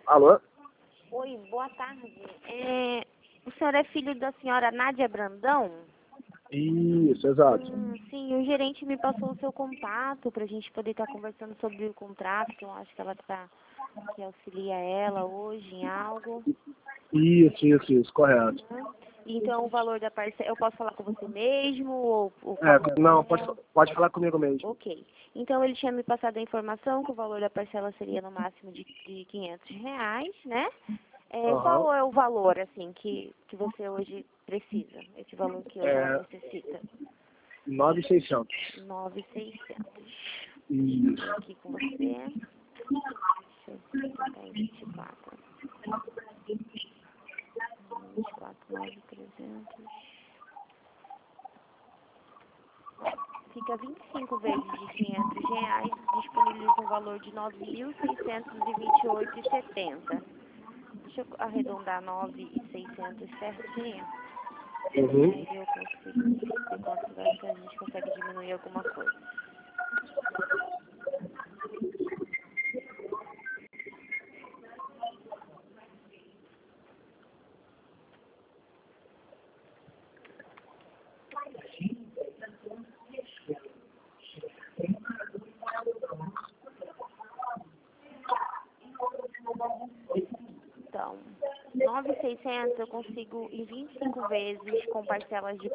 Alô? Oi, boa tarde. O senhor é filho da senhora Nádia Brandão? Isso, exato. Sim, o gerente me passou o seu contato para a gente poder estar conversando sobre o contrato, que eu acho que ela que auxilia ela hoje em algo. Isso, correto. Então, o valor da parcela, eu posso falar com você mesmo ou com Não, ela? pode falar comigo mesmo. Ok. Então, ele tinha me passado a informação que o valor da parcela seria no máximo de R$ 500, né? Aham. Qual é o valor, assim, que você hoje precisa? Esse valor que hoje ela É necessita? 9.600. 9.600. Deixa eu ver Isso. aqui com você. Deixa eu tentar em 24. 24, 9.300. Fica 25 vezes de R$ 500, disponibiliza um valor de 9.628,70. Deixa eu arredondar 9.600 certinho. Uhum. Aí eu consigo ver quanto vai que a gente consegue diminuir alguma coisa. Então, 9.600 eu consigo em 25 vezes com parcelas de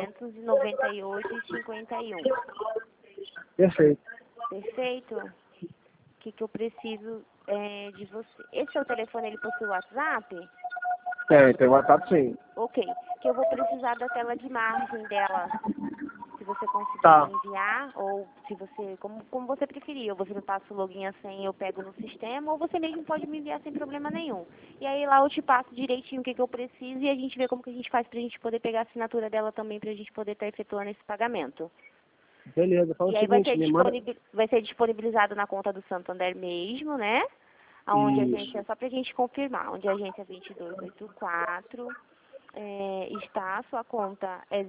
498,51. Perfeito. Perfeito? O que eu preciso de você? Esse seu telefone, ele possui WhatsApp? Tem WhatsApp sim. Ok. Que eu vou precisar da tela de margem dela. Se você conseguir Tá. me enviar, ou se você, como você preferir, ou você me passa o login e a senha, eu pego no sistema, ou você mesmo pode me enviar sem problema nenhum. E aí lá eu te passo direitinho o que eu preciso e a gente vê como que a gente faz pra gente poder pegar a assinatura dela também, pra gente poder estar efetuando esse pagamento. Beleza, fala E o aí vai seguinte, ser, me manda... vai ser disponibilizado na conta do Santander mesmo, né? Onde a agência, Isso. só pra gente confirmar, onde a agência 2284. Está, a sua conta é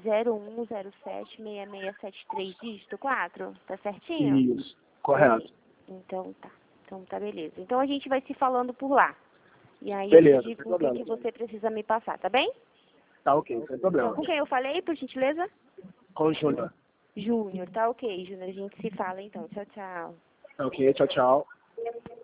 01076673, dígito 4, tá certinho? Isso. Ok, Correto. então tá beleza. Então a gente vai se falando por lá. E aí eu te Beleza, sem digo o que problema. que você precisa me passar, tá bem? Tá ok, sem Então, problema. com quem eu falei, por gentileza? Com o Júnior. Júnior, tá ok, Júnior, a gente se fala então. Tchau, tchau. Ok, tchau, tchau.